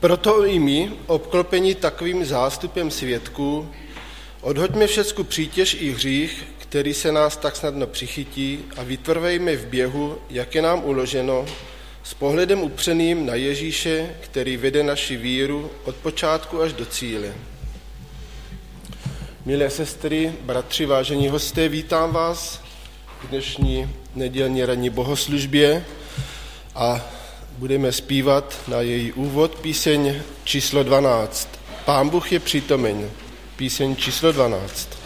Proto i my, obklopení takovým zástupem svědků, odhoďme všecku přítěž i hřích, který se nás tak snadno přichytí, a vytrvejme v běhu, jak je nám uloženo, s pohledem upřeným na Ježíše, který vede naši víru od počátku až do cíle. Milé sestry, bratři, vážení hosté, vítám vás v dnešní nedělní ranní bohoslužbě a budeme zpívat na její úvod píseň číslo 12. Pán Bůh je přítomen. Píseň číslo 12.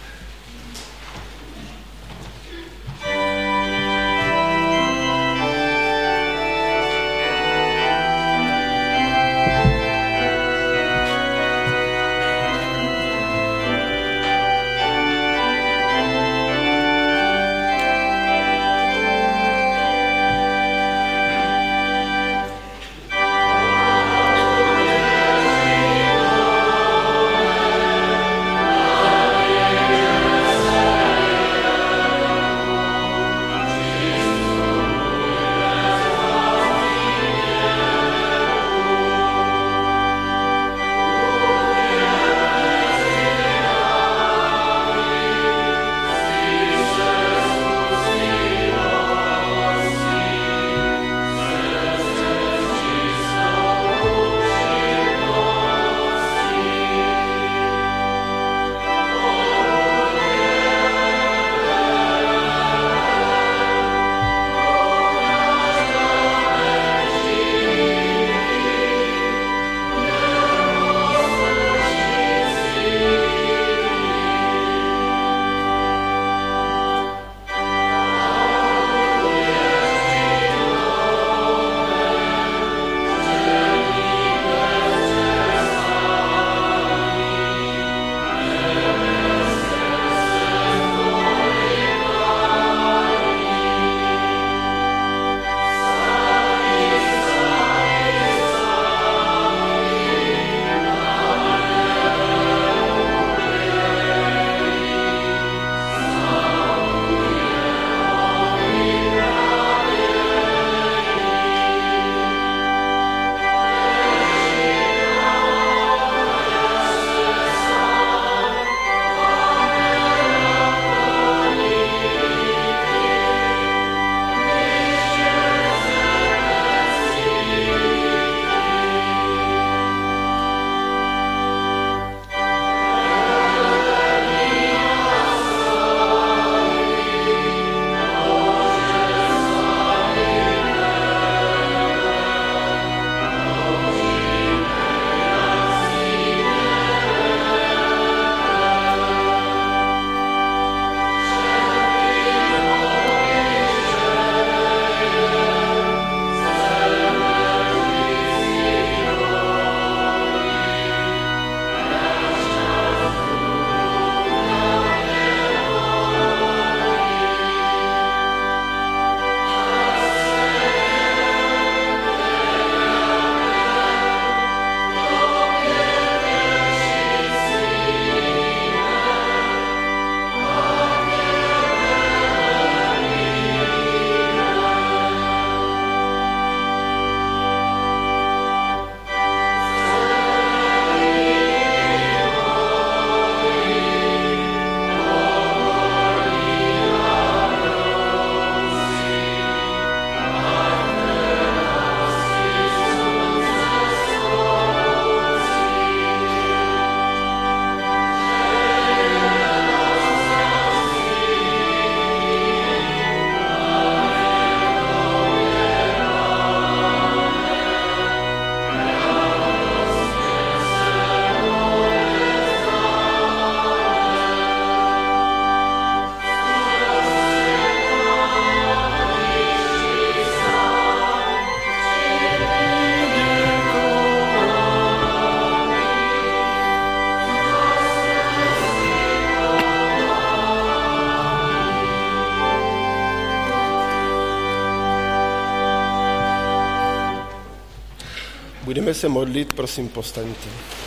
Budeme se modlit, prosím, povstaňte.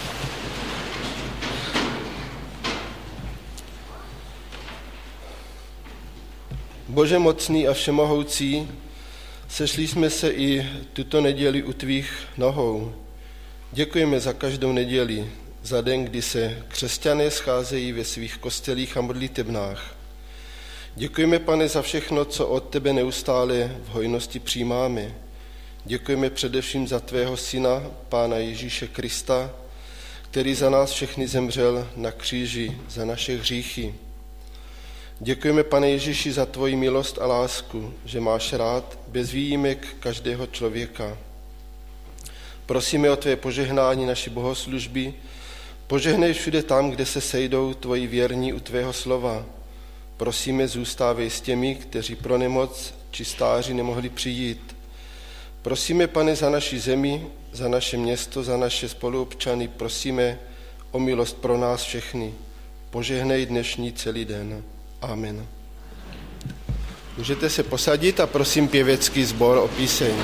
Bože mocný a všemohoucí, sešli jsme se i tuto neděli u tvých nohou. Děkujeme za každou neděli, za den, kdy se křesťané scházejí ve svých kostelích a modlitebnách. Děkujeme, Pane, za všechno, co od tebe neustále v hojnosti přijímáme. Děkujeme především za tvého syna, Pána Ježíše Krista, který za nás všechny zemřel na kříži, za naše hříchy. Děkujeme, Pane Ježíši, za tvoji milost a lásku, že máš rád bez výjimek každého člověka. Prosíme o tvé požehnání naší bohoslužby. Požehnej všude tam, kde se sejdou tvoji věrní u tvého slova. Prosíme, zůstávej s těmi, kteří pro nemoc či stáří nemohli přijít. Prosíme, Pane, za naši zemi, za naše město, za naše spoluobčany. Prosíme o milost pro nás všechny. Požehnej dnešní celý den. Amen. Můžete se posadit a prosím pěvecký sbor o píseň.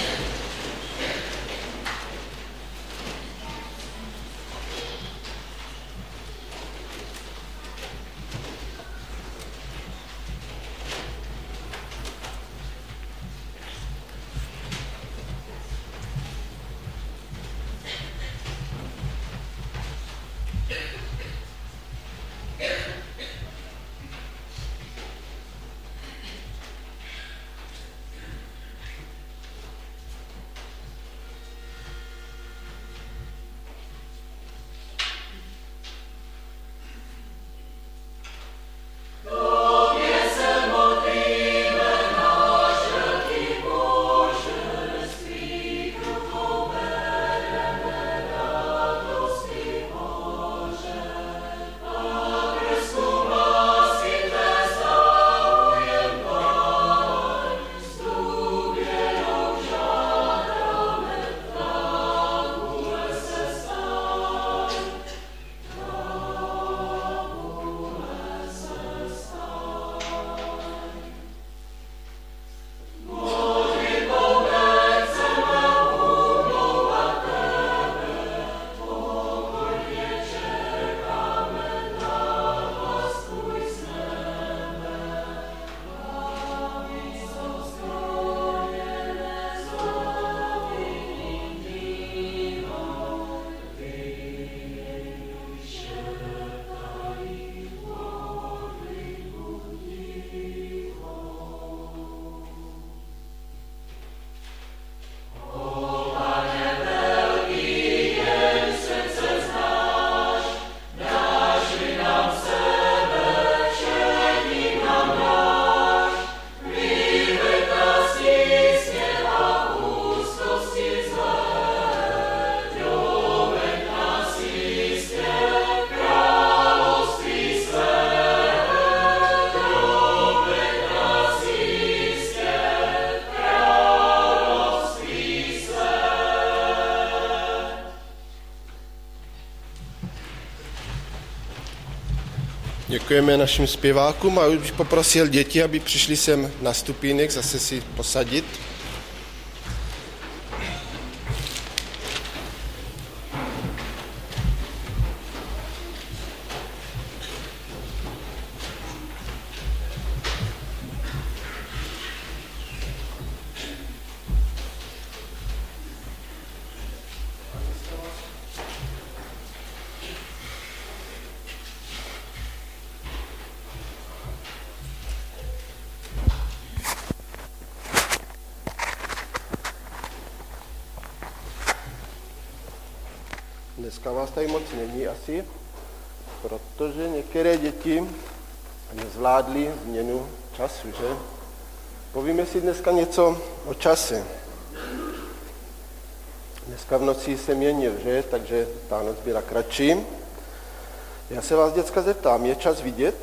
Děkujeme našim zpěvákům a už bych poprosil děti, aby přišli sem na stupínek zase si posadit. Dneska vás tady moc není asi, protože některé děti nezvládly změnu času, že? Povíme si dneska něco o čase. Dneska v noci se měnil, že? Takže ta noc byla kratší. Já se vás, děcka, zeptám, je čas vidět?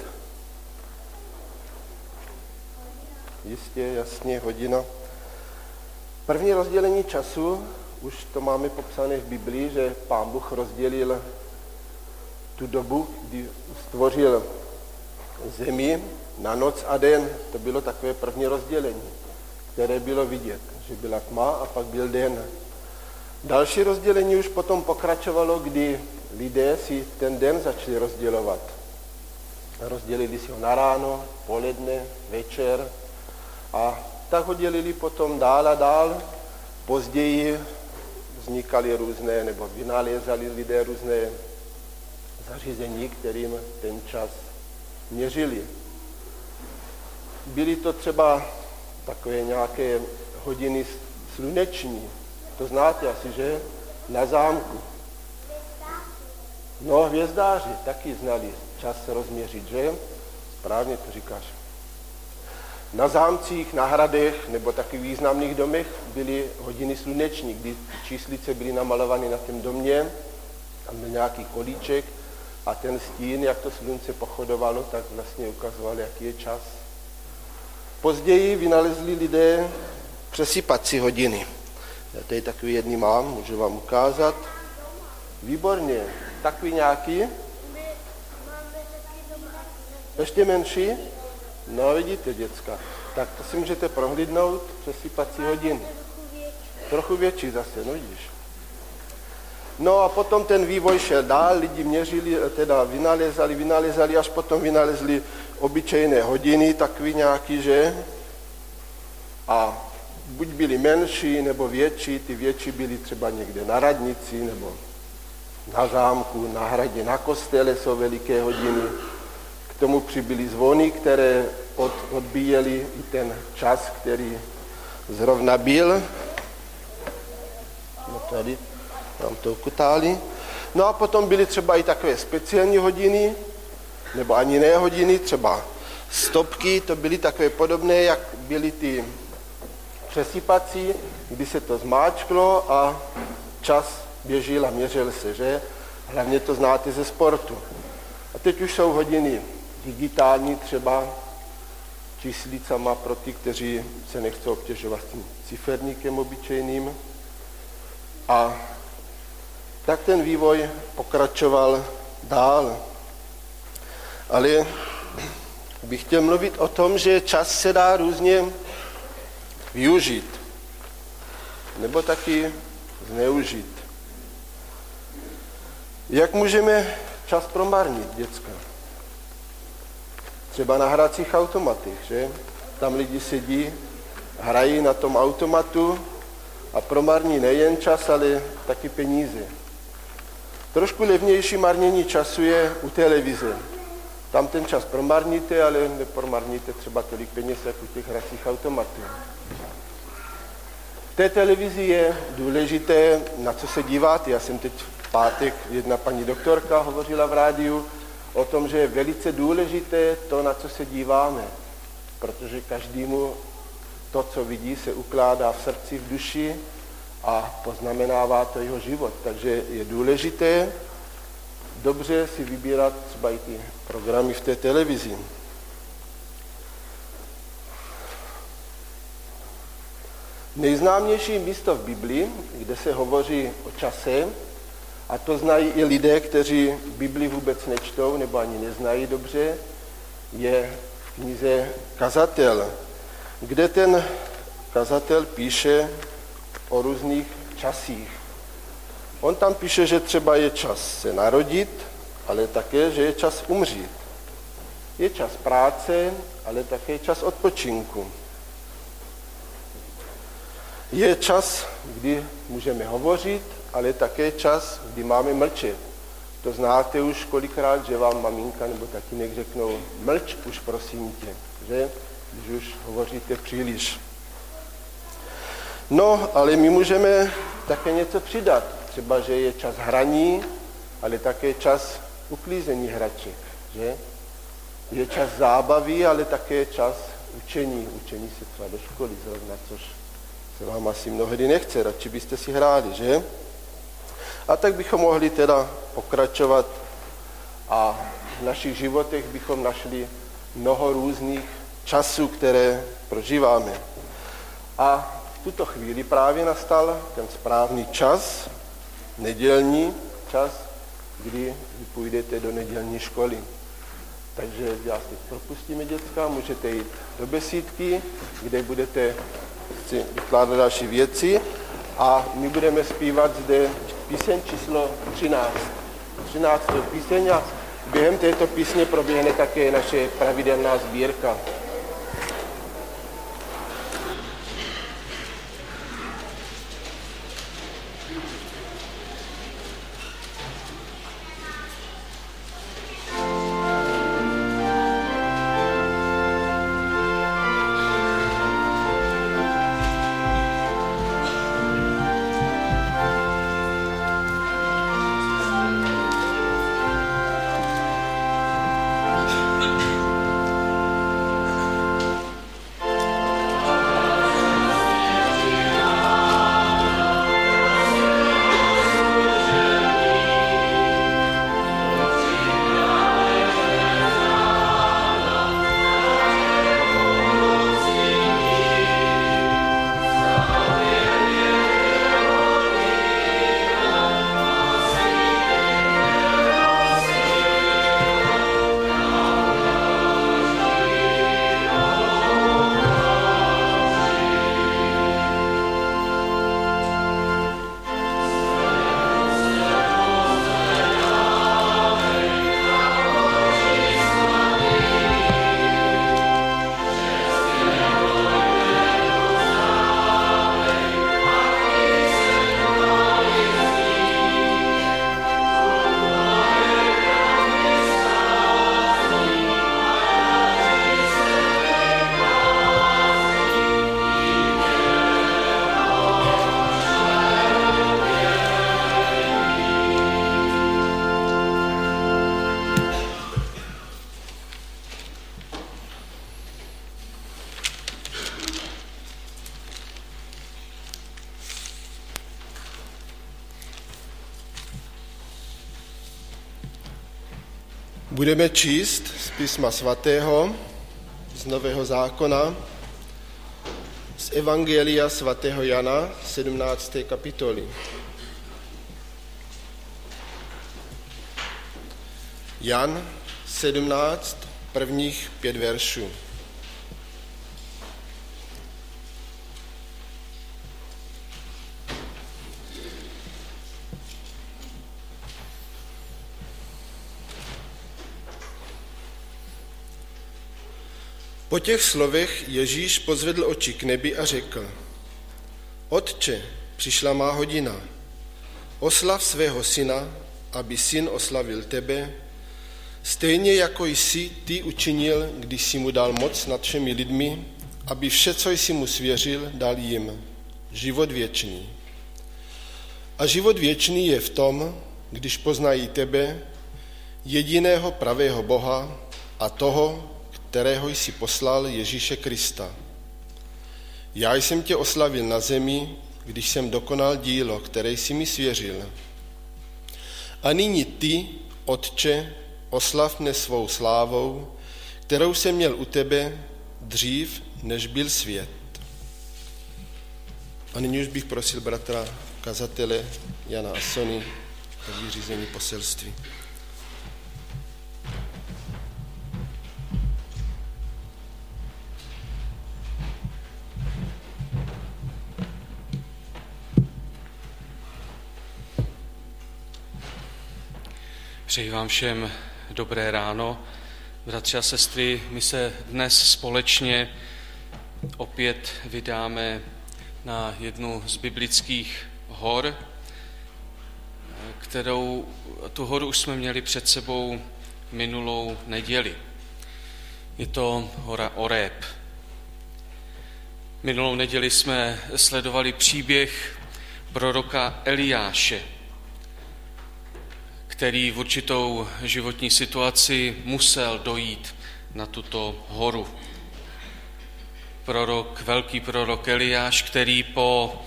Jistě, jasně, hodina. První rozdělení času, už to máme popsané v Biblii, že Pán Bůh rozdělil tu dobu, kdy stvořil zemi na noc a den. To bylo takové první rozdělení, které bylo vidět, že byla tma a pak byl den. Další rozdělení už potom pokračovalo, kdy lidé si ten den začali rozdělovat. Rozdělili si ho na ráno, poledne, večer a tak ho dělili potom dál a dál. Později vznikaly různé, nebo vynalézali lidé různé zařízení, kterým ten čas měřili. Byly to třeba takové nějaké hodiny sluneční, to znáte asi, že? Na zámku. No, hvězdáři taky znali čas rozměřit, že? Správně to říkáš. Na zámcích, na hradech nebo takových významných domech byly hodiny sluneční, kdy číslice byly namalovány na tom domě, tam byl nějaký kolíček a ten stín, jak to slunce pochodovalo, tak vlastně ukazoval, jaký je čas. Později vynalezli lidé přesypací hodiny. Já tady takový jedný mám, můžu vám ukázat. Výborně. Takový nějaký? Ještě menší? No vidíte, děcka. Tak to si můžete prohlídnout, přesypací hodiny. Trochu větší zase, no vidíš. No a potom ten vývoj šel dál, lidi měřili, teda vynalézali, až potom vynalezli obyčejné hodiny, takový nějaký, že? A buď byly menší, nebo větší, ty větší byly třeba někde na radnici, nebo na zámku, na hradě, na kostele jsou veliké hodiny. K tomu přibyly zvony, které odbíjely i ten čas, který zrovna byl. No tady, tam to ukutáli. No a potom byly třeba i takové speciální hodiny, nebo ani ne hodiny, třeba stopky, to byly takové podobné, jak byly ty přesypací, kdy se to zmáčklo a čas běžil a měřil se, že? Hlavně to znáte ze sportu. A teď už jsou hodiny digitální, třeba číslicama pro ty, kteří se nechcou obtěžovat s tím ciferníkem obyčejným. A tak ten vývoj pokračoval dál. Ale bych chtěl mluvit o tom, že čas se dá různě využít, nebo taky zneužít. Jak můžeme čas promarnit, děcka? Třeba na hracích automatech, že? Tam lidi sedí, hrají na tom automatu a promarní nejen čas, ale taky peníze. Trošku levnější marnění času je u televize. Tam ten čas promarníte, ale nepromarníte třeba tolik peněz, jako u těch hracích automatů. V té televizi je důležité, na co se díváte. Já jsem teď v pátek, jedna paní doktorka hovořila v rádiu o tom, že je velice důležité to, na co se díváme. Protože každému to, co vidí, se ukládá v srdci, v duši a poznamenává to jeho život. Takže je důležité dobře si vybírat třeba i ty programy v té televizi. Nejznámější místo v Biblii, kde se hovoří o čase, a to znají i lidé, kteří Bibli vůbec nečtou nebo ani neznají dobře, je v knize Kazatel, kde ten kazatel píše o různých časích. On tam píše, že třeba je čas se narodit, ale také, že je čas umřít. Je čas práce, ale také čas odpočinku. Je čas, kdy můžeme hovořit, ale také čas, kdy máme mlčet. To znáte už kolikrát, že vám maminka nebo tatínek řeknou, mlč už prosím tě, že? Když už hovoříte příliš. No, ale my můžeme také něco přidat. Třeba, že je čas hraní, ale také čas uklízení hraček, že? Je čas zábavy, ale také čas učení. Učení se třeba do školy zrovna, což se vám asi mnohdy nechce, radši byste si hráli, že? A tak bychom mohli teda pokračovat a v našich životech bychom našli mnoho různých časů, které prožíváme. A v tuto chvíli právě nastal ten správný čas, nedělní čas, kdy vy půjdete do nedělní školy. Takže já teď propustíme děcka, můžete jít do besídky, kde budete si vykládat další věci a my budeme zpívat zde píseň číslo 13. 13. píseň a během této písně proběhne také naše pravidelná sbírka. Budeme číst z Písma svatého, z Nového zákona, z Evangelia svatého Jana, 17. kapitoly. Jan 17, prvních 5 veršů. Po těch slovech Ježíš pozvedl oči k nebi a řekl: Otče, přišla má hodina. Oslav svého syna, aby syn oslavil tebe, stejně jako jsi ty učinil, když jsi mu dal moc nad všemi lidmi, aby vše, co jsi mu svěřil, dal jim, život věčný. A život věčný je v tom, když poznají tebe, jediného pravého Boha a toho, kterého jsi poslal, Ježíše Krista. Já jsem tě oslavil na zemi, když jsem dokonal dílo, které jsi mi svěřil. A nyní ty, Otče, oslav mne svou slávou, kterou jsem měl u tebe dřív, než byl svět. A nyní už bych prosil bratra kazatele Jana a Sony o vyřízení poselství. Přeji vám všem dobré ráno. Bratři a sestry, my se dnes společně opět vydáme na jednu z biblických hor, tu horu už jsme měli před sebou minulou neděli. Je to hora Oreb. Minulou neděli jsme sledovali příběh proroka Eliáše, který v určitou životní situaci musel dojít na tuto horu. Velký prorok Eliáš, který po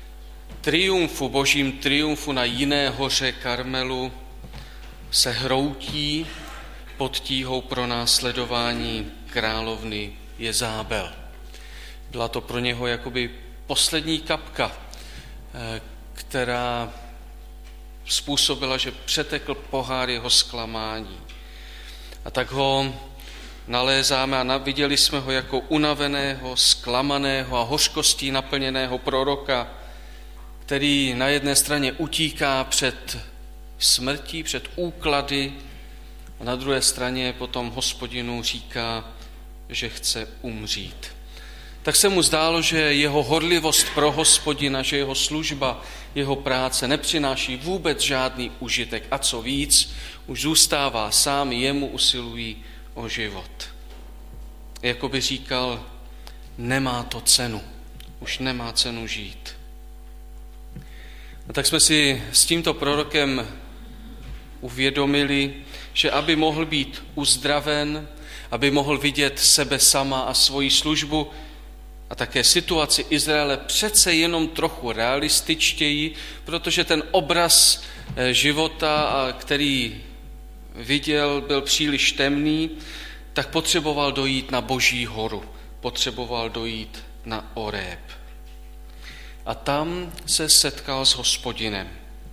božím triumfu na jiné hoře Karmelu se hroutí pod tíhou pronásledování královny Jezábel. Byla to pro něho jakoby poslední kapka, která způsobila, že přetekl pohár jeho zklamání. A tak ho nalézáme a viděli jsme ho jako unaveného, zklamaného a hořkostí naplněného proroka, který na jedné straně utíká před smrtí, před úklady a na druhé straně potom Hospodinu říká, že chce umřít. Tak se mu zdálo, že jeho horlivost pro Hospodina, že jeho služba, jeho práce nepřináší vůbec žádný užitek a co víc, už zůstává sám, jemu usilují o život. Jakoby říkal, nemá to cenu, už nemá cenu žít. A tak jsme si s tímto prorokem uvědomili, že aby mohl být uzdraven, aby mohl vidět sebe sama a svoji službu, a také situaci Izraele přece jenom trochu realističtěji, protože ten obraz života, který viděl, byl příliš temný, tak potřeboval dojít na Boží horu, potřeboval dojít na Oreb. A tam se setkal s Hospodinem.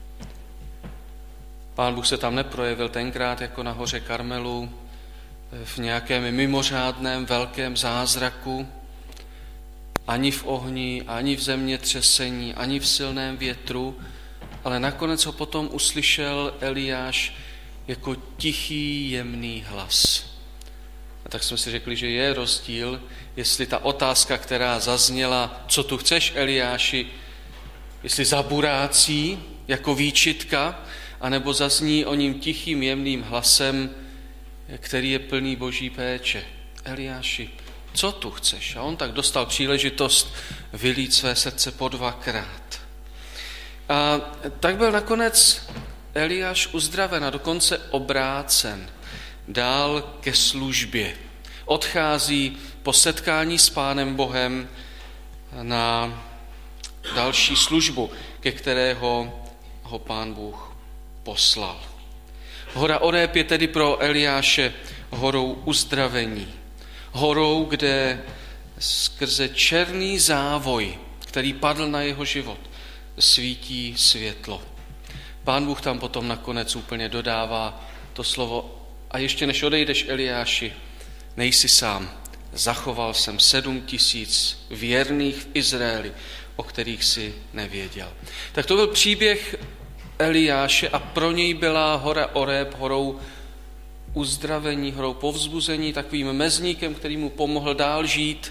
Pán Bůh se tam neprojevil tenkrát jako na hoře Karmelu v nějakém mimořádném velkém zázraku, ani v ohni, ani v zemětřesení, ani v silném větru, ale nakonec ho potom uslyšel Eliáš jako tichý, jemný hlas. A tak jsme si řekli, že je rozdíl, jestli ta otázka, která zazněla, co tu chceš, Eliáši, jestli zaburácí jako výčitka, anebo zazní o ním tichým, jemným hlasem, který je plný Boží péče. Eliáši, co tu chceš? A on tak dostal příležitost vylít své srdce po 2krát. A tak byl nakonec Eliáš uzdraven a dokonce obrácen dál ke službě. Odchází po setkání s Pánem Bohem na další službu, ke kterého ho Pán Bůh poslal. Hora Oreb je tedy pro Eliáše horou uzdravení. Horou, kde skrze černý závoj, který padl na jeho život, svítí světlo. Pán Bůh tam potom nakonec úplně dodává to slovo: a ještě než odejdeš, Eliáši, nejsi sám. Zachoval jsem 7 000 věrných v Izraeli, o kterých si nevěděl. Tak to byl příběh Eliáše a pro něj byla hora Oreb horou uzdravení, horou povzbuzení, takovým mezníkem, který mu pomohl dál žít.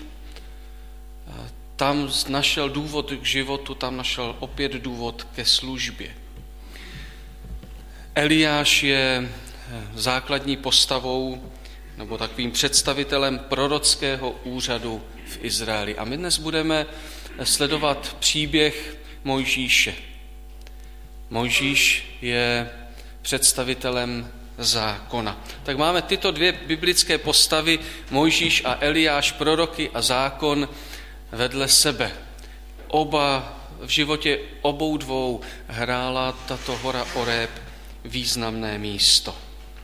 Tam našel důvod k životu, tam našel opět důvod ke službě. Eliáš je základní postavou nebo takovým představitelem prorockého úřadu v Izraeli. A my dnes budeme sledovat příběh Mojžíše. Mojžíš je představitelem zákona. Tak máme tyto 2 biblické postavy, Mojžíš a Eliáš, proroky a zákon, vedle sebe. V životě obou dvou hrála tato hora Oreb významné místo.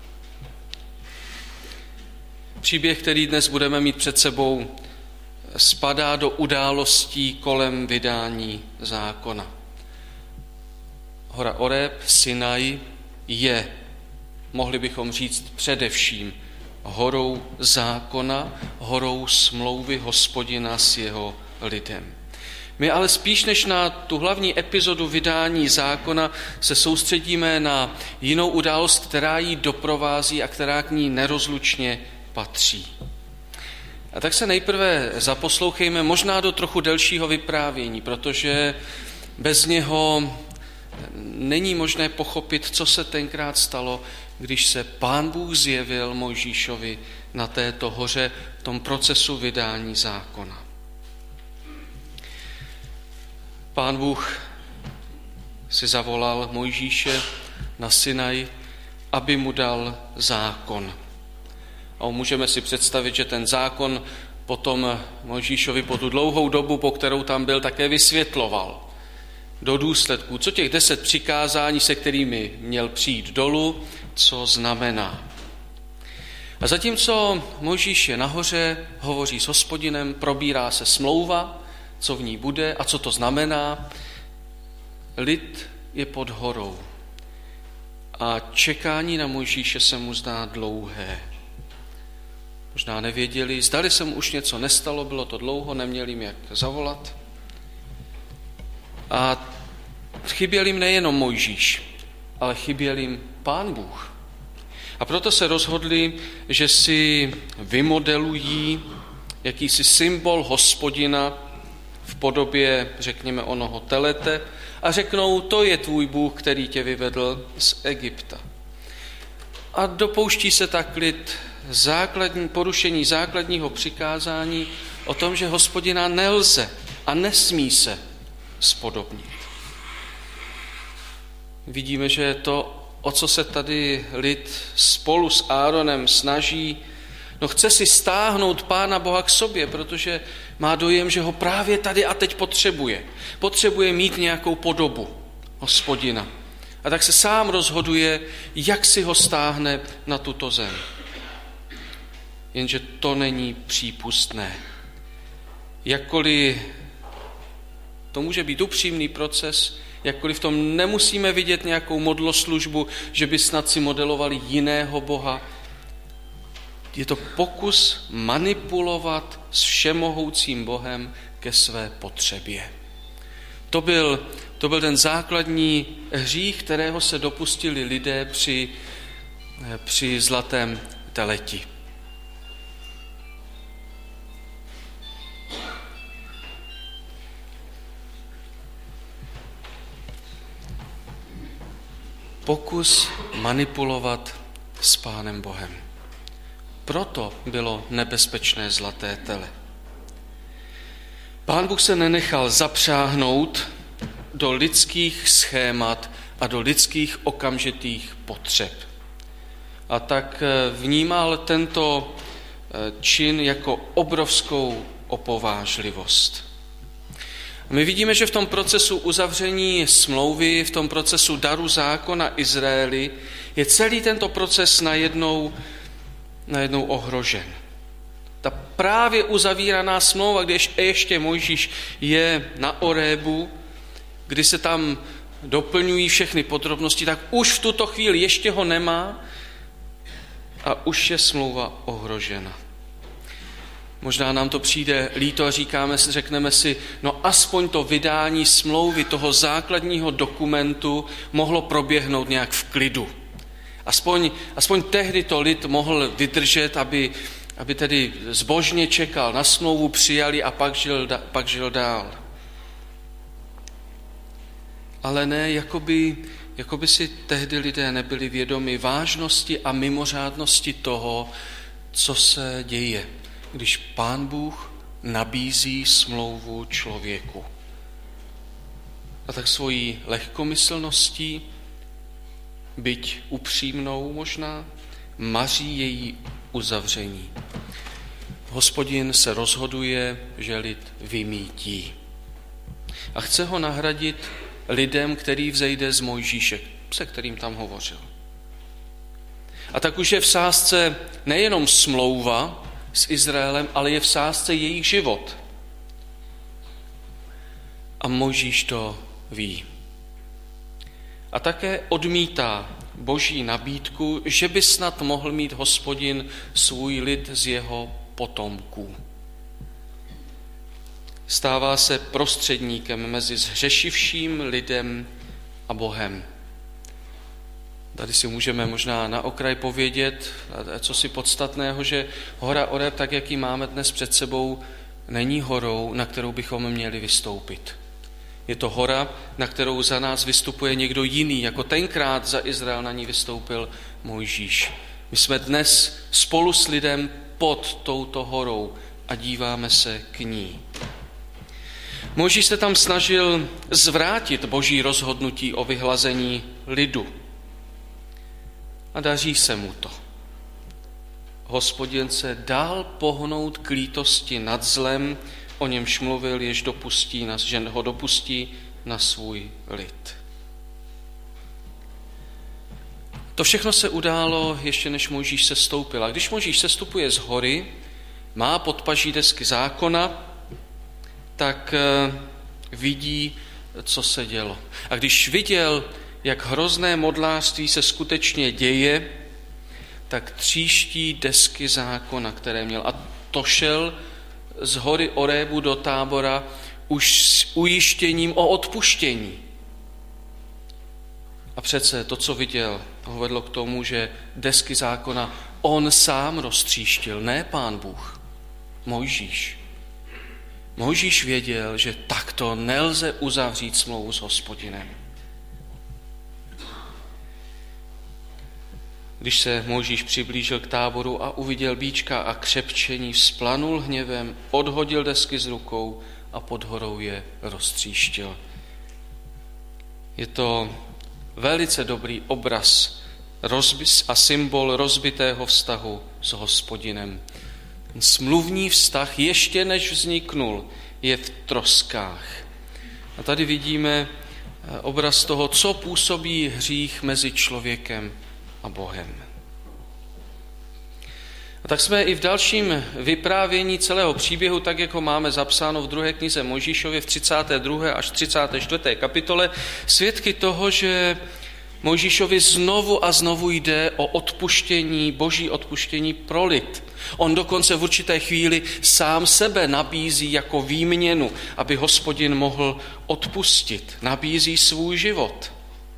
Příběh, který dnes budeme mít před sebou, spadá do událostí kolem vydání zákona. Hora Oreb, Sinaj, je, mohli bychom říct, především horou zákona, horou smlouvy Hospodina s jeho lidem. My ale spíš než na tu hlavní epizodu vydání zákona se soustředíme na jinou událost, která ji doprovází a která k ní nerozlučně patří. A tak se nejprve zaposlouchejme možná do trochu delšího vyprávění, protože bez něho není možné pochopit, co se tenkrát stalo, když se Pán Bůh zjevil Mojžíšovi na této hoře v tom procesu vydání zákona. Pán Bůh si zavolal Mojžíše na Sinaj, aby mu dal zákon. A můžeme si představit, že ten zákon potom Mojžíšovi po tu dlouhou dobu, po kterou tam byl, také vysvětloval do důsledků, co těch 10 přikázání, se kterými měl přijít dolů, co znamená. A zatímco Mojžíš je nahoře, hovoří s Hospodinem, probírá se smlouva, co v ní bude a co to znamená, lid je pod horou a čekání na Mojžíše se mu zdá dlouhé. Možná nevěděli, zdali se mu už něco nestalo, bylo to dlouho, neměli jim jak zavolat. A chyběl jim nejenom Mojžíš, ale chyběl jim Pán Bůh. A proto se rozhodli, že si vymodelují jakýsi symbol Hospodina v podobě, řekněme, onoho telete a řeknou, to je tvůj Bůh, který tě vyvedl z Egypta. A dopouští se tak lid porušení základního přikázání o tom, že Hospodina nelze a nesmí se spodobnit. Vidíme, že to, o co se tady lid spolu s Áronem snaží, chce si stáhnout Pána Boha k sobě, protože má dojem, že ho právě tady a teď potřebuje. Potřebuje mít nějakou podobu Hospodina. A tak se sám rozhoduje, jak si ho stáhne na tuto zem. Jenže to není přípustné. Jakkoliv to může být upřímný proces, jakkoliv v tom nemusíme vidět nějakou modloslužbu, že by snad si modelovali jiného Boha, je to pokus manipulovat s všemohoucím Bohem ke své potřebě. To byl ten základní hřích, kterého se dopustili lidé při zlatém teleti. Pokus manipulovat s Pánem Bohem. Proto bylo nebezpečné zlaté tele. Pán Bůh se nenechal zapřáhnout do lidských schémat a do lidských okamžitých potřeb. A tak vnímal tento čin jako obrovskou opovážlivost. My vidíme, že v tom procesu uzavření smlouvy, v tom procesu daru zákona Izraeli je celý tento proces najednou ohrožen. Ta právě uzavíraná smlouva, když ještě Mojžíš je na Orébu, kdy se tam doplňují všechny podrobnosti, tak už v tuto chvíli ještě ho nemá a už je smlouva ohrožena. Možná nám to přijde líto a řekneme si, no aspoň to vydání smlouvy, toho základního dokumentu mohlo proběhnout nějak v klidu. Aspoň tehdy to lid mohl vydržet, aby tedy zbožně čekal na smlouvu, přijali a pak žil dál. Ale ne, jakoby si tehdy lidé nebyli vědomi vážnosti a mimořádnosti toho, co se děje, když Pán Bůh nabízí smlouvu člověku. A tak svojí lehkomyslností, byť upřímnou možná, maří její uzavření. Hospodin se rozhoduje, že lid vymítí. A chce ho nahradit lidem, který vzejde z Mojžíše, se kterým tam hovořil. A tak už je v sázce nejenom smlouva s Izraelem, ale je v sázce jejich život. A Mojžíš to ví. A také odmítá Boží nabídku, že by snad mohl mít Hospodin svůj lid z jeho potomků. Stává se prostředníkem mezi zhřešivším lidem a Bohem. Tady si můžeme možná na okraj povědět, co si podstatného, že hora Oreb, tak jak ji máme dnes před sebou, není horou, na kterou bychom měli vystoupit. Je to hora, na kterou za nás vystupuje někdo jiný, jako tenkrát za Izrael na ní vystoupil Mojžíš. My jsme dnes spolu s lidem pod touto horou a díváme se k ní. Mojžíš se tam snažil zvrátit Boží rozhodnutí o vyhlazení lidu. A daří se mu to. Hospodin se dál pohnout k lítosti nad zlem, o němž mluvil, že ho dopustí na svůj lid. To všechno se událo ještě než Mojžíš sestoupil. A když Mojžíš sestupuje z hory, má podpaží desky zákona, tak vidí, co se dělo. A když viděl, jak hrozné modlářství se skutečně děje, tak tříští desky zákona, které měl. A to šel z hory Orébu do Tábora už s ujištěním o odpuštění. A přece to, co viděl, ho vedlo k tomu, že desky zákona on sám roztříštil, ne Pán Bůh, Mojžíš. Mojžíš věděl, že takto nelze uzavřít smlouvu s Hospodinem. Když se Mojžíš přiblížil k Táboru a uviděl býčka a křepčení, vzplanul hněvem, odhodil desky z rukou a pod horou je roztříštil. Je to velice dobrý obraz a symbol rozbitého vztahu s Hospodinem. Smluvní vztah, ještě než vzniknul, je v troskách. A tady vidíme obraz toho, co působí hřích mezi člověkem a Bohem. A tak jsme i v dalším vyprávění celého příběhu, tak jak ho máme zapsáno v 2. knize Mojžíšově v 32. až 34. kapitole, svědky toho, že Mojžíšovi znovu a znovu jde o odpuštění, boží odpuštění pro lid. On dokonce v určité chvíli sám sebe nabízí jako výměnu, aby Hospodin mohl odpustit. Nabízí svůj život.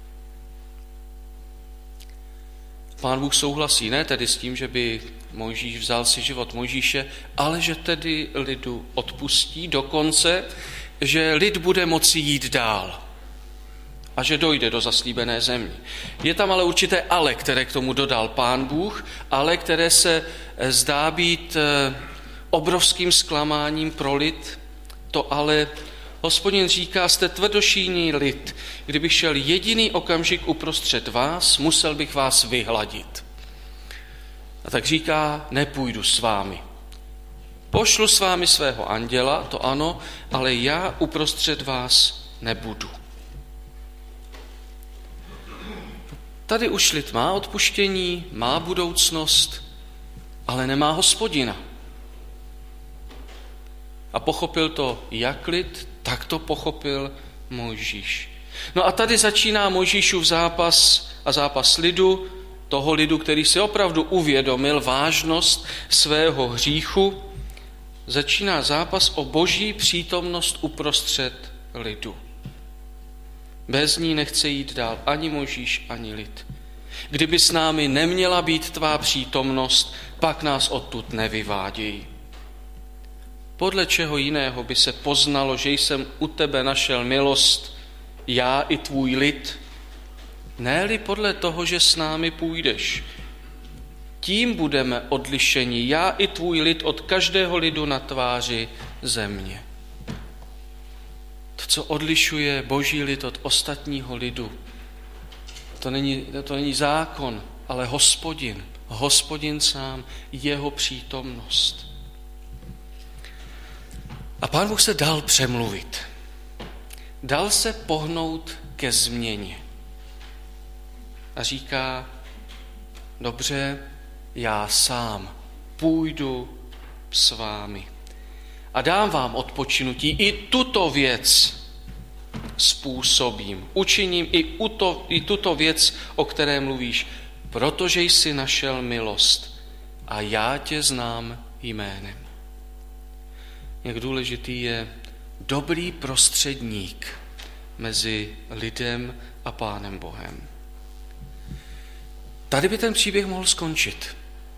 Pán Bůh souhlasí, ne tedy s tím, že by Mojžíš vzal si život Mojžíše, ale že tedy lidu odpustí dokonce, že lid bude moci jít dál a že dojde do zaslíbené země. Je tam ale určité ale, které k tomu dodal Pán Bůh, ale které se zdá být obrovským zklamáním pro lid. To ale Hospodin říká, jste tvrdošíjný lid. Kdybych šel jediný okamžik uprostřed vás, musel bych vás vyhladit. A tak říká, nepůjdu s vámi. Pošlu s vámi svého anděla, to ano, ale já uprostřed vás nebudu. Tady už lid má odpuštění, má budoucnost, ale nemá Hospodina. A pochopil to jak lid, tak to pochopil Mojžíš. No a tady začíná Mojžíšův zápas a zápas lidu, toho lidu, který si opravdu uvědomil vážnost svého hříchu. Začíná zápas o boží přítomnost uprostřed lidu. Bez ní nechce jít dál ani Mojžíš, ani lid. Kdyby s námi neměla být tvá přítomnost, pak nás odtud nevyvádějí. Podle čeho jiného by se poznalo, že jsem u tebe našel milost, já i tvůj lid? Ne-li podle toho, že s námi půjdeš. Tím budeme odlišeni, já i tvůj lid od každého lidu na tváři země. To, co odlišuje boží lid od ostatního lidu, to není zákon, ale Hospodin. Hospodin sám, jeho přítomnost. A Pán Bůh se dal přemluvit. Dal se pohnout ke změně. A říká, dobře, já sám půjdu s vámi. A dám vám odpočinutí. I tuto věc způsobím. Učiním i tuto věc, o které mluvíš, protože jsi našel milost a já tě znám jménem. Jak důležitý je dobrý prostředník mezi lidem a Pánem Bohem. Tady by ten příběh mohl skončit.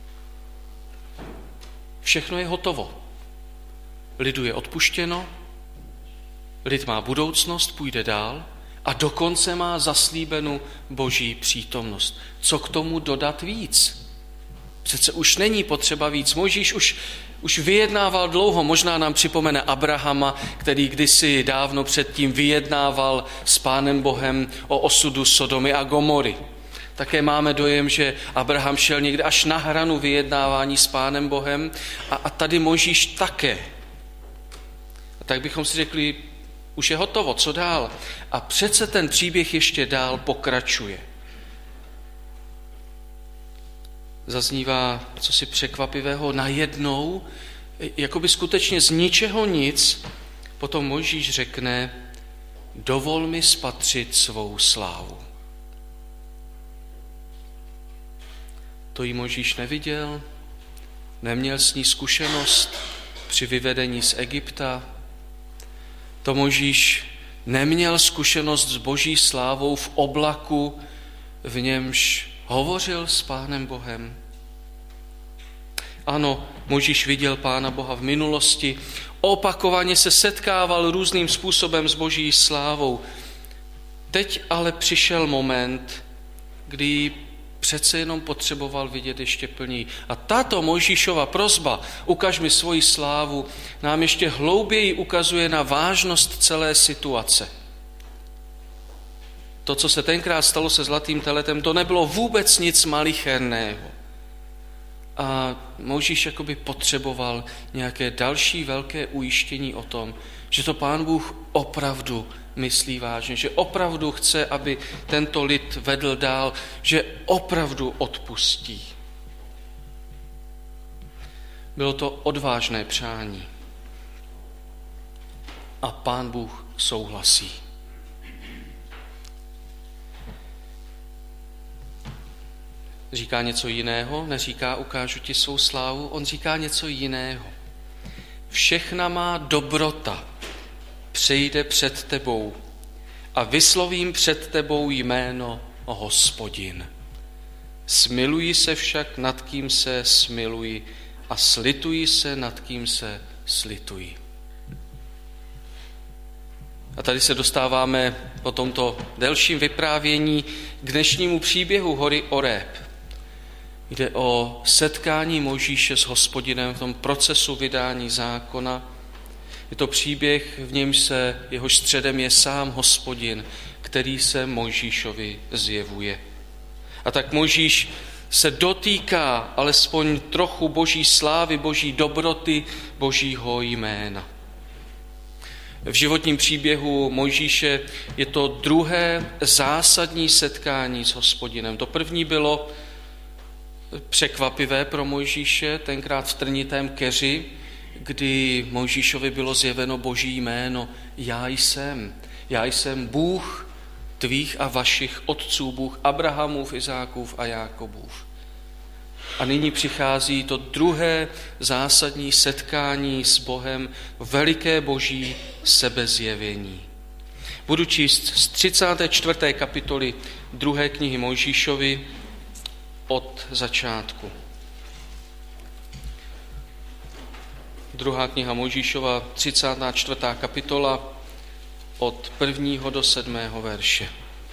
Všechno je hotovo. Lidu je odpuštěno, lid má budoucnost, půjde dál a dokonce má zaslíbenou boží přítomnost. Co k tomu dodat víc? Přece už není potřeba víc. Mojžíš už vyjednával dlouho, možná nám připomene Abrahama, který kdysi dávno předtím vyjednával s Pánem Bohem o osudu Sodomy a Gomory. Také máme dojem, že Abraham šel někde až na hranu vyjednávání s Pánem Bohem a tady Mojžíš také. A tak bychom si řekli, už je hotovo, co dál? A přece ten příběh ještě dál pokračuje. Zaznívá cosi překvapivého najednou, jakoby skutečně z ničeho nic, potom Mojžíš řekne, dovol mi spatřit svou slávu. To jí Mojžíš neviděl, neměl s ní zkušenost při vyvedení z Egypta. To Mojžíš neměl zkušenost s boží slávou v oblaku, v němž hovořil s Pánem Bohem. Ano, Mojžíš viděl Pána Boha v minulosti, opakovaně se setkával různým způsobem s boží slávou. Teď ale přišel moment, kdy přece jenom potřeboval vidět ještě plněji. A tato Mojžíšova prosba, ukaž mi svoji slávu, nám ještě hlouběji ukazuje na vážnost celé situace. To, co se tenkrát stalo se zlatým teletem, to nebylo vůbec nic malicherného. A Mojžíš jakoby potřeboval nějaké další velké ujištění o tom, že to Pán Bůh opravdu myslí vážně, že opravdu chce, aby tento lid vedl dál, že opravdu odpustí. Bylo to odvážné přání. A Pán Bůh souhlasí. Říká něco jiného, neříká ukážu ti svou slávu, on říká něco jiného. Všechna má dobrota přejde před tebou a vyslovím před tebou jméno Hospodin. Smiluji se však, nad kým se smiluji a slituji se, nad kým se slituji. A tady se dostáváme po tomto delším vyprávění k dnešnímu příběhu hory Oreb. Jde o setkání Mojžíše s Hospodinem v tom procesu vydání zákona. Je to příběh, v němž jehož středem je sám Hospodin, který se Mojžíšovi zjevuje. A tak Mojžíš se dotýká alespoň trochu Boží slávy, Boží dobroty, Božího jména. V životním příběhu Mojžíše je to druhé zásadní setkání s Hospodinem. To první bylo překvapivé pro Mojžíše, tenkrát v trnitém keři, kdy Mojžíšovi bylo zjeveno Boží jméno. Já jsem Bůh tvých a vašich otců, Bůh Abrahamův, Izákův a Jákobův. A nyní přichází to druhé zásadní setkání s Bohem, veliké Boží sebezjevení. Budu číst z 34. kapitoly 2. knihy Mojžíšovi od začátku. 2. kniha Mojžíšova, 34. kapitola od 1. do 7. verše.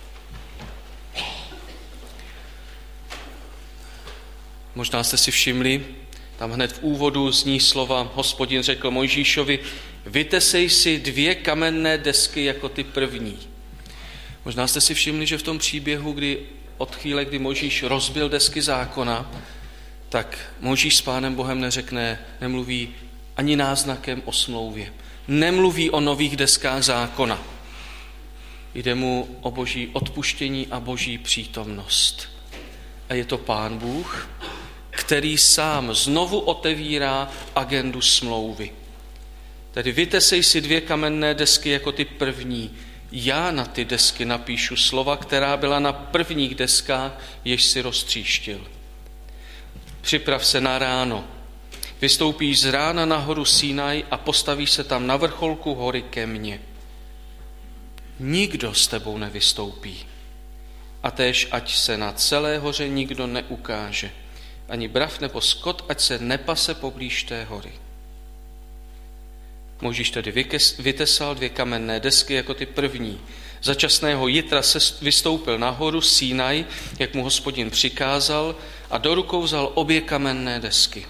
Možná jste si všimli, tam hned v úvodu zní slova: Hospodin řekl Mojžíšovi, vytesej si 2 kamenné desky jako ty první. Možná jste si všimli, že v tom příběhu, od chvíle, kdy Mojžíš rozbil desky zákona, tak Mojžíš s Pánem Bohem nemluví ani náznakem o smlouvě. Nemluví o nových deskách zákona. Jde mu o Boží odpuštění a Boží přítomnost. A je to Pán Bůh, který sám znovu otevírá agendu smlouvy. Tedy vytesej si 2 kamenné desky jako ty první. Já na ty desky napíšu slova, která byla na prvních deskách, jež si roztříštil. Připrav se na ráno. Vystoupíš z rána na horu Sinaj a postavíš se tam na vrcholku hory ke mně. Nikdo s tebou nevystoupí. A též ať se na celé hoře nikdo neukáže. Ani brav nebo skot, ať se nepase poblíž té hory. Mojžíš tedy vytesal 2 kamenné desky jako ty první. Za časného jitra se vystoupil na horu Sinaj, jak mu Hospodin přikázal, a do rukou vzal obě kamenné desky.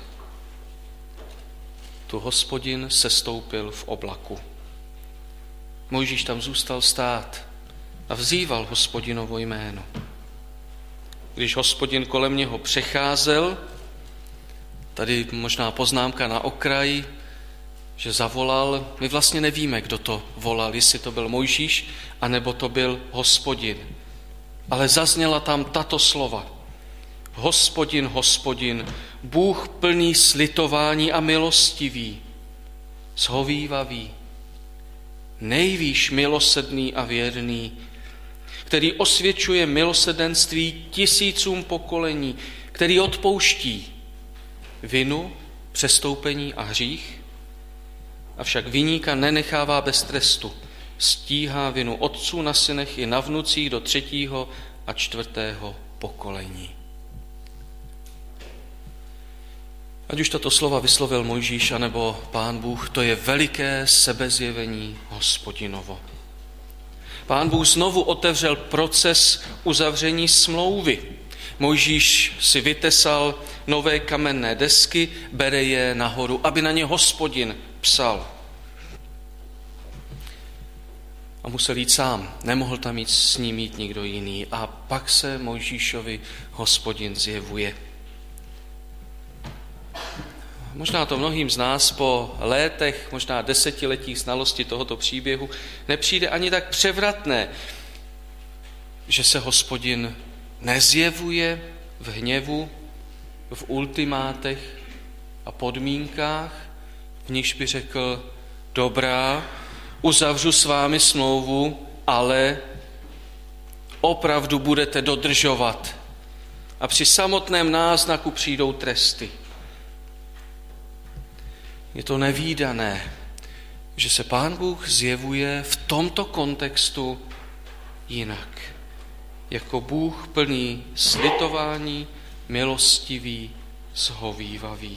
Tu Hospodin sestoupil v oblaku. Mojžíš tam zůstal stát a vzýval Hospodinovo jméno. Když Hospodin kolem něho přecházel, tady možná poznámka na okraji, že zavolal, my vlastně nevíme, kdo to volal, jestli to byl Mojžíš, anebo to byl Hospodin. Ale zazněla tam tato slova. Hospodin, Hospodin, Bůh plný slitování a milostivý, shovívavý, nejvýš milosrdný a věrný, který osvědčuje milosrdenství tisícům pokolení, který odpouští vinu, přestoupení a hřích, avšak viníka nenechává bez trestu. Stíhá vinu otců na synech i na vnucích do 3. a 4. pokolení. Ať už tato slova vyslovil Mojžíš anebo Pán Bůh, to je veliké sebezjevení Hospodinovo. Pán Bůh znovu otevřel proces uzavření smlouvy. Mojžíš si vytesal nové kamenné desky, bere je nahoru, aby na ně Hospodin psal. A musel jít sám, nemohl tam jít s ním jít nikdo jiný. A pak se Mojžíšovi Hospodin zjevuje. Možná to mnohým z nás po létech, možná desetiletích znalosti tohoto příběhu nepřijde ani tak převratné, že se Hospodin nezjevuje v hněvu, v ultimátech a podmínkách, v nichž by řekl, dobrá, uzavřu s vámi smlouvu, ale opravdu budete dodržovat. A při samotném náznaku přijdou tresty. Je to nevídané, že se Pán Bůh zjevuje v tomto kontextu jinak. Jako Bůh plný slitování, milostivý, shovívavý.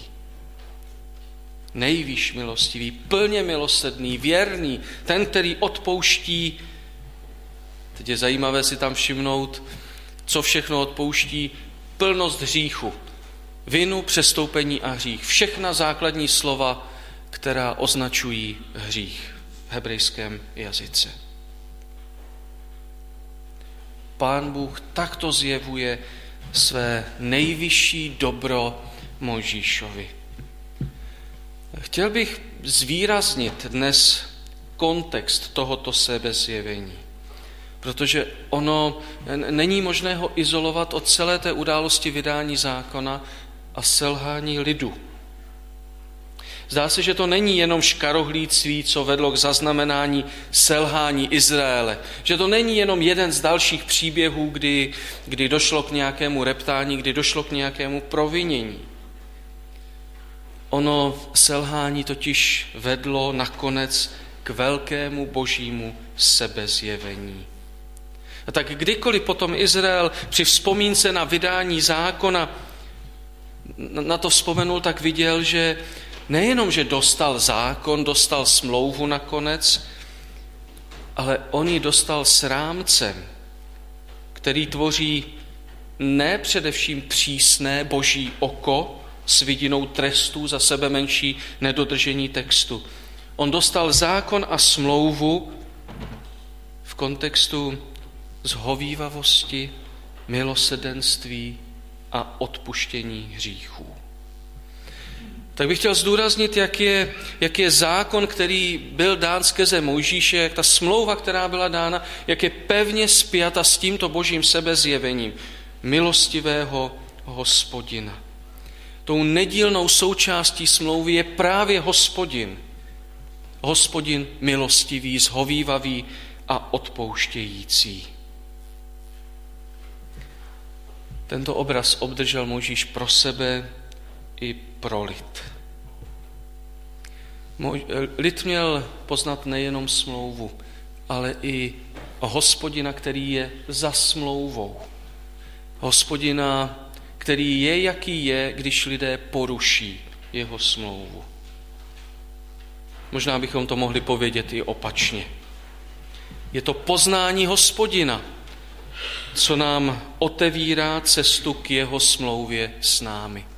Nejvýš milostivý, plně milosrdný, věrný, ten, který odpouští. Teď je zajímavé si tam všimnout, co všechno odpouští. Plnost hříchu, vinu, přestoupení a hřích. Všechna základní slova, která označují hřích v hebrejském jazyce. Pán Bůh takto zjevuje své nejvyšší dobro Mojžíšovi. Chtěl bych zvýraznit dnes kontext tohoto sebezjevení, protože ono není možné ho izolovat od celé té události vydání zákona a selhání lidu. Zdá se, že to není jenom škarohlídství, co vedlo k zaznamenání selhání Izraele. Že to není jenom jeden z dalších příběhů, kdy došlo k nějakému reptání, kdy došlo k nějakému provinění. Ono selhání totiž vedlo nakonec k velkému božímu sebezjevení. A tak kdykoliv potom Izrael při vzpomínce na vydání zákona na to vzpomenul, tak viděl, že nejenom, že dostal zákon, dostal smlouvu nakonec, ale on ji dostal s rámcem, který tvoří ne především přísné boží oko s vidinou trestů za sebe menší nedodržení textu. On dostal zákon a smlouvu v kontextu zhovívavosti, milosrdenství a odpuštění hříchů. Tak bych chtěl zdůraznit, jak je zákon, který byl dán skrze Mojžíše, jak ta smlouva, která byla dána, jak je pevně spjata s tímto božím sebezjevením milostivého Hospodina. Tou nedílnou součástí smlouvy je právě Hospodin. Hospodin milostivý, zhovívavý a odpouštějící. Tento obraz obdržel Mojžíš pro sebe i pro lid. Lid měl poznat nejenom smlouvu, ale i Hospodina, který je za smlouvou. Hospodina, který je, jaký je, když lidé poruší jeho smlouvu. Možná bychom to mohli povědět i opačně. Je to poznání Hospodina, co nám otevírá cestu k jeho smlouvě s námi.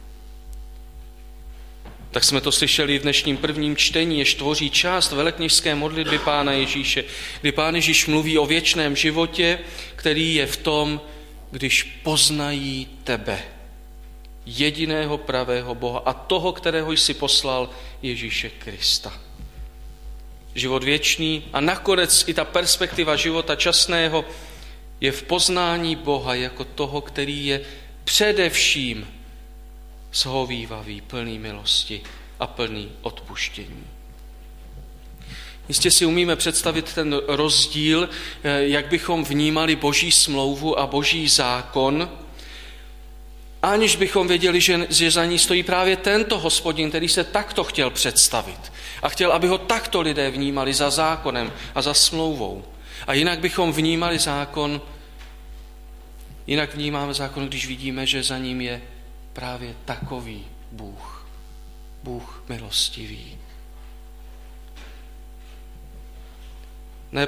Tak jsme to slyšeli v dnešním prvním čtení, jež tvoří část velekněžské modlitby Pána Ježíše, kdy Pán Ježíš mluví o věčném životě, který je v tom, když poznají tebe, jediného pravého Boha a toho, kterého jsi poslal, Ježíše Krista. Život věčný a nakonec i ta perspektiva života časného je v poznání Boha jako toho, který je především shovívavý, plný milosti a plný odpuštění. Jistě si umíme představit ten rozdíl, jak bychom vnímali boží smlouvu a boží zákon, aniž bychom věděli, že za ní stojí právě tento Hospodin, který se takto chtěl představit a chtěl, aby ho takto lidé vnímali za zákonem a za smlouvou. A jinak bychom vnímali zákon, jinak vnímáme zákon, když vidíme, že za ním je právě takový Bůh, Bůh milostivý. Ne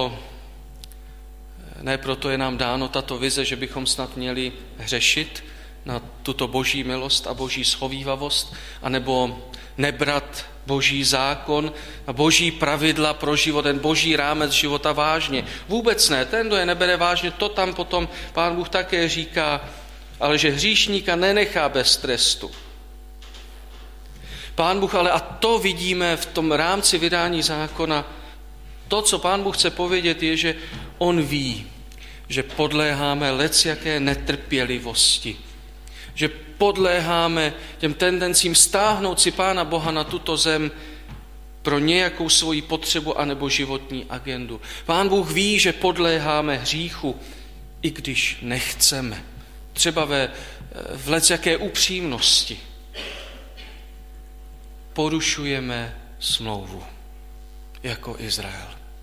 proto je nám dáno tato vize, že bychom snad měli hřešit na tuto boží milost a boží shovívavost, anebo nebrat boží zákon a boží pravidla pro život, ten boží rámec života vážně. Vůbec ne, ten, kdo je nebere vážně, to tam potom Pán Bůh také říká, ale že hříšníka nenechá bez trestu. Pán Bůh ale, a to vidíme v tom rámci vydání zákona, to, co Pán Bůh chce povědět, je, že on ví, že podléháme lecjaké netrpělivosti, že podléháme těm tendencím stáhnout si Pána Boha na tuto zem pro nějakou svoji potřebu anebo životní agendu. Pán Bůh ví, že podléháme hříchu, i když nechceme. Třeba v lecjaké upřímnosti porušujeme smlouvu jako Izrael.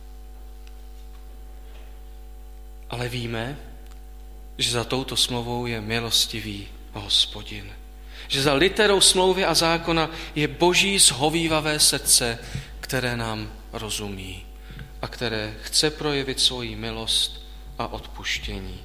Ale víme, že za touto smlouvou je milostivý Hospodin. Že za literou smlouvy a zákona je boží zhovývavé srdce, které nám rozumí a které chce projevit svoji milost a odpuštění.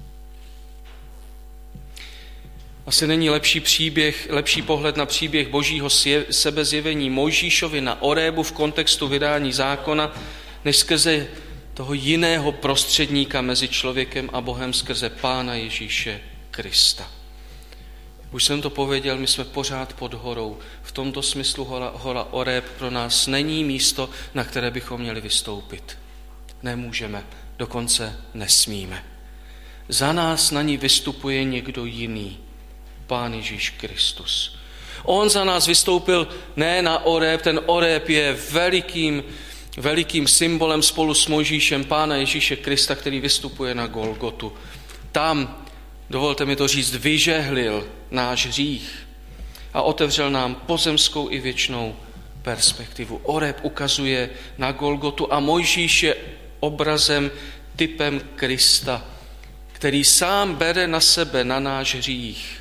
Asi není lepší pohled na příběh božího sebezjevení Mojžíšovi na Orébu v kontextu vydání zákona, než skrze toho jiného prostředníka mezi člověkem a Bohem, skrze Pána Ježíše Krista. Už jsem to pověděl, my jsme pořád pod horou. V tomto smyslu hora Oreb pro nás není místo, na které bychom měli vystoupit. Nemůžeme, dokonce nesmíme. Za nás na ní vystupuje někdo jiný, Pán Ježíš Kristus. On za nás vystoupil ne na Oreb, ten Oreb je velikým symbolem spolu s Mojžíšem Pána Ježíše Krista, který vystupuje na Golgotu. Tam, dovolte mi to říct, vyžehlil náš hřích a otevřel nám pozemskou i věčnou perspektivu. Oreb ukazuje na Golgotu a Mojžíš je obrazem, typem Krista, který sám bere na sebe, na náš hřích.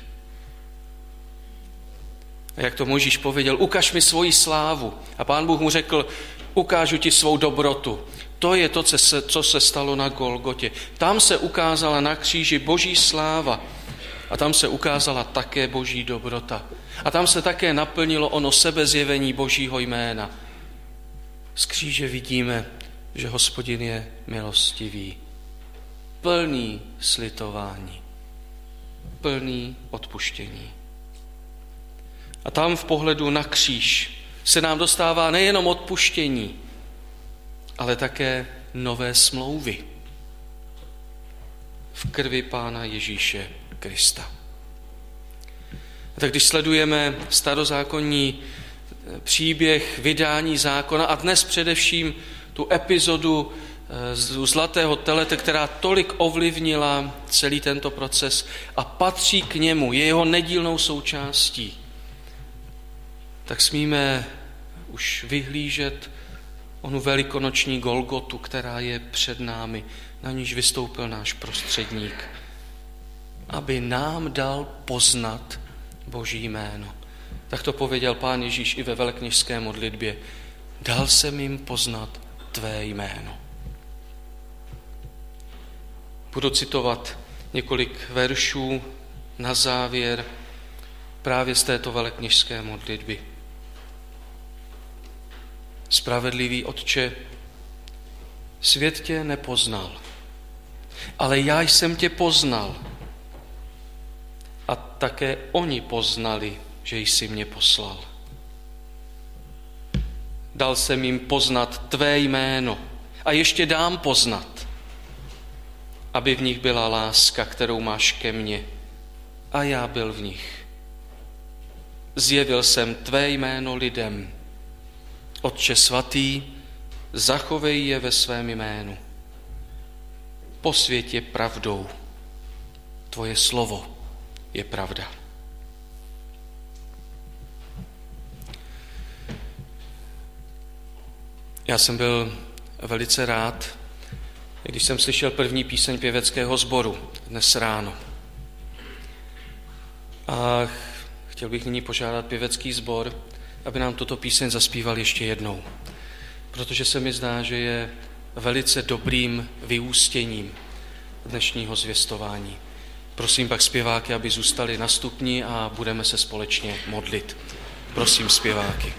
A jak to Mojžíš pověděl, ukaž mi svoji slávu. A Pán Bůh mu řekl, ukážu ti svou dobrotu. To je to, co se stalo na Golgotě. Tam se ukázala na kříži Boží sláva a tam se ukázala také Boží dobrota. A tam se také naplnilo ono sebezjevení Božího jména. Z kříže vidíme, že Hospodin je milostivý, plný slitování, plný odpuštění. A tam v pohledu na kříž se nám dostává nejenom odpuštění, ale také nové smlouvy v krvi Pána Ježíše Krista. A tak když sledujeme starozákonní příběh vydání zákona a dnes především tu epizodu zlatého telete, která tolik ovlivnila celý tento proces a patří k němu, je jeho nedílnou součástí, tak smíme už vyhlížet onu velikonoční Golgotu, která je před námi, na níž vystoupil náš prostředník, aby nám dal poznat Boží jméno. Tak to pověděl Pán Ježíš i ve velekněžské modlitbě. Dal jsem jim poznat tvé jméno. Budu citovat několik veršů na závěr právě z této velekněžské modlitby. Spravedlivý Otče, svět tě nepoznal, ale já jsem tě poznal. A také oni poznali, že jsi mě poslal. Dal jsem jim poznat tvé jméno a ještě dám poznat, aby v nich byla láska, kterou máš ke mně, a já byl v nich. Zjevil jsem tvé jméno lidem. Otče svatý, zachovej je ve svém jménu. Posvěť je pravdou. Tvoje slovo je pravda. Já jsem byl velice rád, když jsem slyšel první píseň pěveckého sboru dnes ráno. A chtěl bych nyní požádat pěvecký sbor, aby nám tuto píseň zaspíval ještě jednou, protože se mi zdá, že je velice dobrým vyústěním dnešního zvěstování. Prosím pak zpěváky, aby zůstali na stupni a budeme se společně modlit. Prosím zpěváky.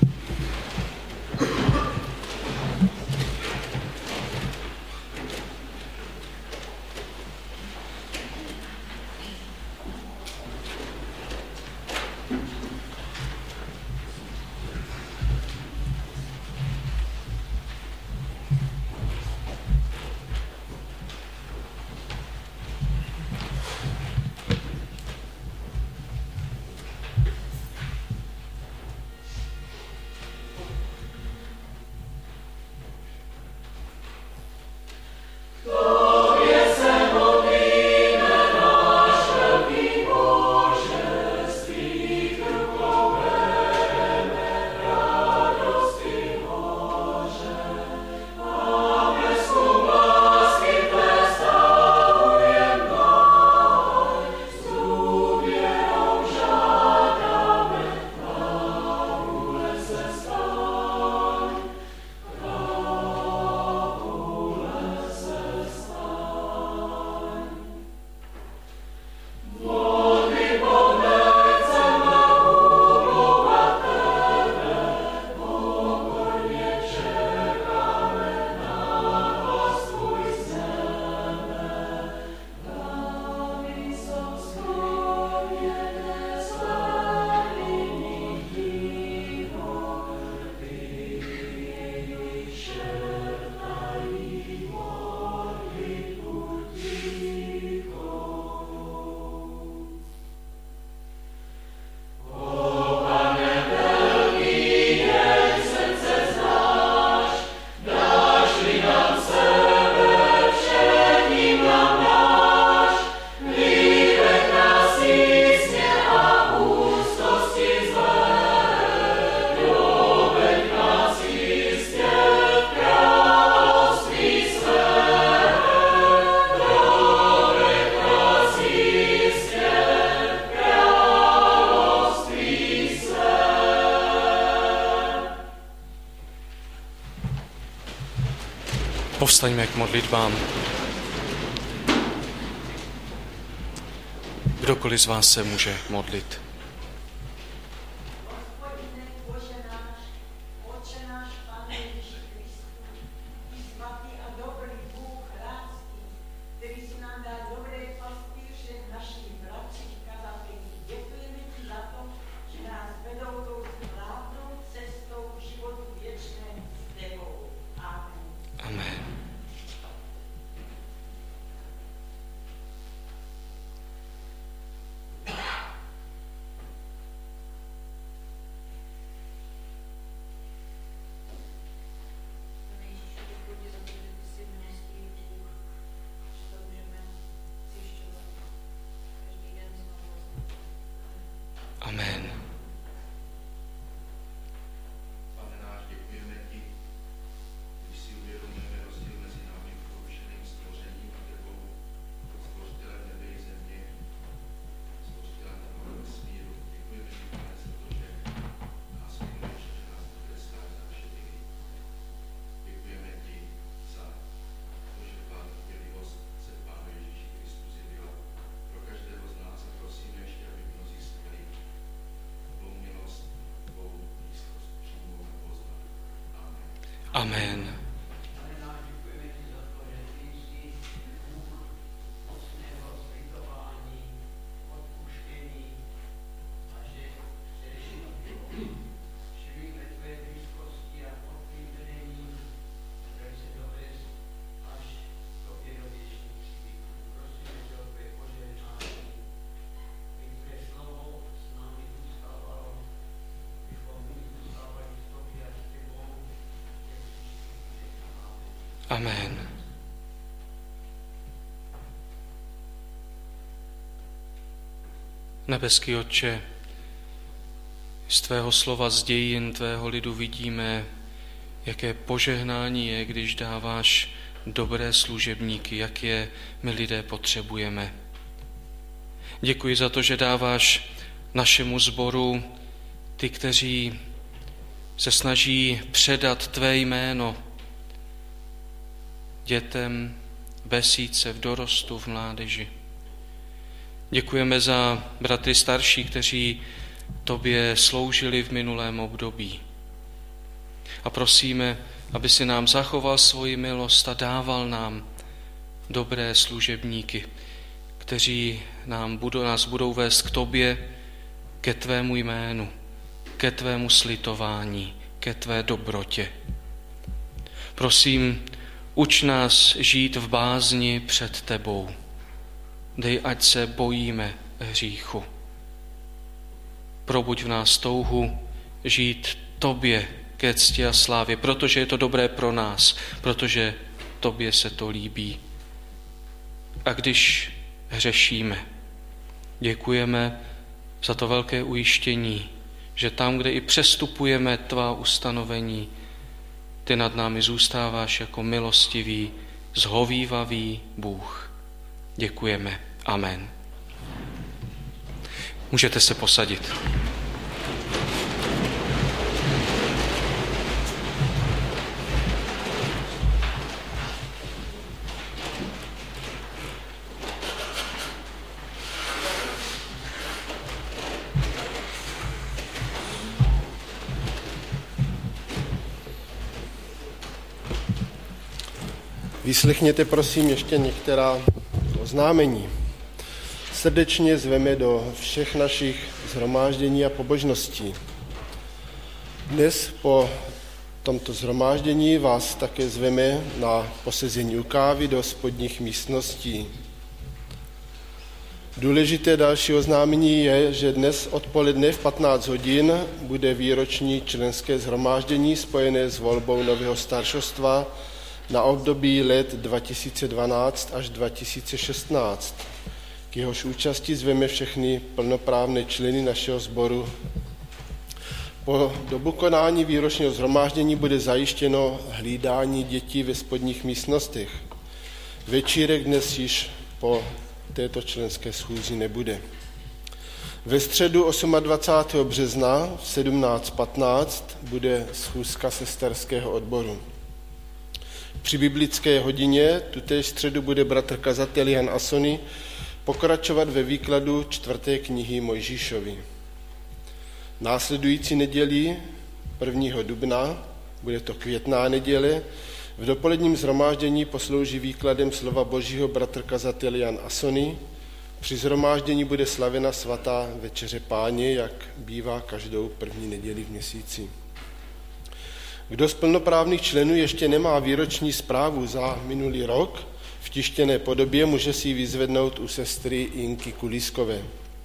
Povstaňme k modlitbám. Kdokoliv z vás se může modlit. Amen. Pane náš, děkujeme ti, když si uvědomujeme rozdíl mezi námi porušeným stvořením a tebou, stvořitelem nebe i země, stvořitelem toho vesmíru. Děkujeme ti, Pane, za to, že nás miluješ, že nás potrestáš za naše hříchy. Děkujeme ti za to, že tvá trpělivost se v Pánu Ježíši Kristu zjevila pro každého z nás a prosíme ještě, aby mnozí skvělí tvou milost, tvou blízkost přijmou a poznat. Amen. Amen. Amen. Nebeský Otče, z tvého slova, z dějin tvého lidu vidíme, jaké požehnání je, když dáváš dobré služebníky, jak je my lidé potřebujeme. Děkuji za to, že dáváš našemu sboru ty, kteří se snaží předat tvé jméno dětem, besídce, v dorostu, v mládeži. Děkujeme za bratry starší, kteří tobě sloužili v minulém období. A prosíme, aby si nám zachoval svoji milost a dával nám dobré služebníky, kteří nás budou vést k tobě, ke tvému jménu, ke tvému slitování, ke tvé dobrotě. Prosím, uč nás žít v bázni před tebou. Dej, ať se bojíme hříchu. Probuď v nás touhu žít tobě ke cti a slávě, protože je to dobré pro nás, protože tobě se to líbí. A když hřešíme, děkujeme za to velké ujištění, že tam, kde i přestupujeme tvá ustanovení, ty nad námi zůstáváš jako milostivý, zhovívavý Bůh. Děkujeme. Amen. Můžete se posadit. Vyslechněte prosím ještě některá oznámení. Srdečně zveme do všech našich shromáždění a pobožností. Dnes po tomto shromáždění vás také zveme na posezení u kávy do spodních místností. Důležité další oznámení je, že dnes odpoledne v 15 hodin bude výroční členské shromáždění spojené s volbou nového staršostva na období let 2012 až 2016. K jehož účasti zveme všechny plnoprávné členy našeho sboru. Po dobu konání výročního shromáždění bude zajištěno hlídání dětí ve spodních místnostech. Večírek dnes již po této členské schůzi nebude. Ve středu 28. března v 17:15 bude schůzka sesterského odboru. Při biblické hodině tutéž středu bude bratr kazatel Jan Asony pokračovat ve výkladu 4. knihy Mojžíšovi. Následující neděli 1. dubna, bude to květná neděle, v dopoledním shromáždění poslouží výkladem slova Božího bratr kazatel Jan Asony. Při shromáždění bude slavena svatá večeře Páně, jak bývá každou první neděli v měsíci. Kdo z plnoprávných členů ještě nemá výroční zprávu za minulý rok v tištěné podobě, může si ji vyzvednout u sestry Jinky Kulískové.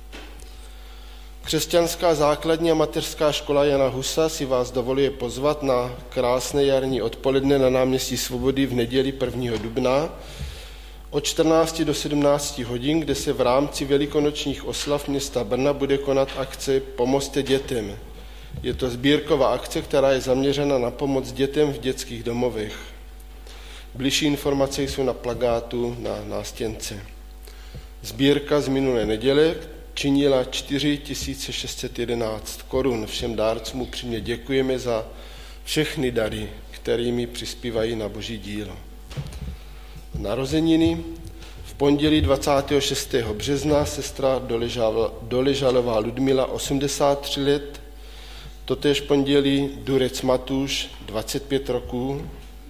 Křesťanská základní a mateřská škola Jana Husa si vás dovoluje pozvat na krásné jarní odpoledne na náměstí Svobody v neděli 1. dubna od 14 do 17 hodin, kde se v rámci velikonočních oslav města Brna bude konat akce Pomozte dětem. Je to sbírková akce, která je zaměřena na pomoc dětem v dětských domovech. Bližší informace jsou na plakátu na nástěnce. Sbírka z minulé neděle činila 4 611 korun. Všem dárcům upřímně děkujeme za všechny dary, kterými přispívají na Boží dílo. Narozeniny. V pondělí 26. března sestra Doležalová Ludmila 83 let, totéž pondělí Durec Matuš 25 roků,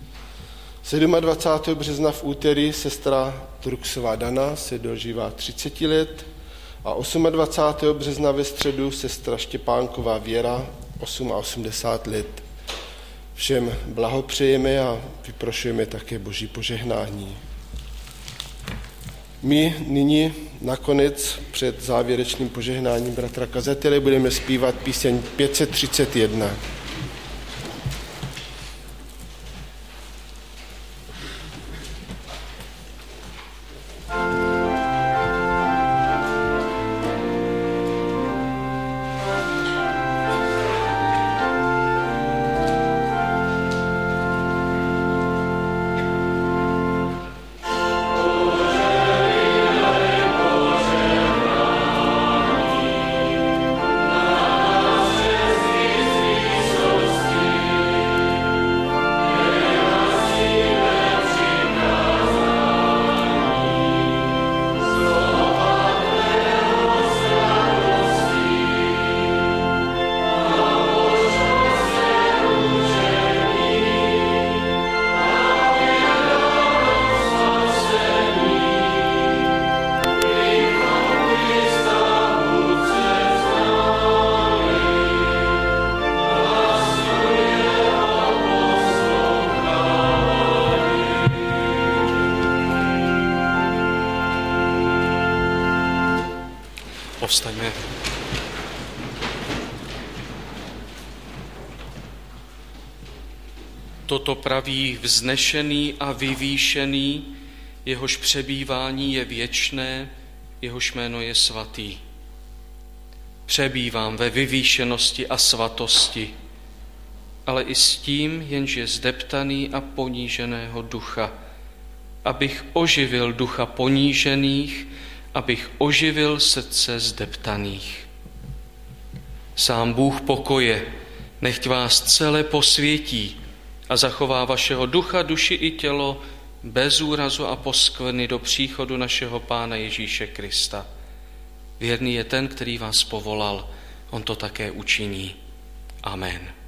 27. března v úterý sestra Truxová Dana se dožívá 30 let a 28. března ve středu sestra Štěpánková Věra 88 let. Všem blahopřejeme a vyprošujeme také Boží požehnání. My nyní nakonec před závěrečným požehnáním bratra kazatele budeme zpívat píseň 531. Povstaňme. Toto praví vznešený a vyvýšený, jehož přebývání je věčné, jehož jméno je svatý. Přebývám ve vyvýšenosti a svatosti, ale i s tím, jenž je zdeptaný a poníženého ducha, abych oživil ducha ponížených, abych oživil srdce zdeptaných. Sám Bůh pokoje, nechť vás celé posvětí a zachová vašeho ducha, duši i tělo bez úrazu a poskvrny do příchodu našeho Pána Ježíše Krista. Věrný je ten, který vás povolal, on to také učiní. Amen.